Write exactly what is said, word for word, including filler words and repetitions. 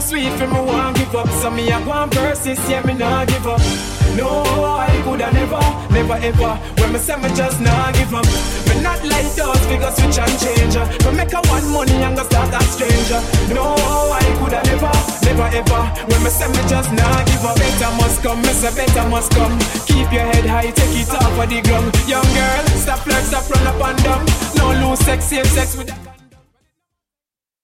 sweet for me, won't give up. So me, I go and persist, yeah, me not give up. No, I coulda never, never ever. When me say me just not give up. Me not like those figures switch and change. Me make a one money and go start a stranger. No, I coulda never, never ever. When me say me just not give up. Better must come, me say better must come. Keep your head high, take it off of the ground. Young girl, stop flirt, stop run up and down. No lose sex, same sex with that.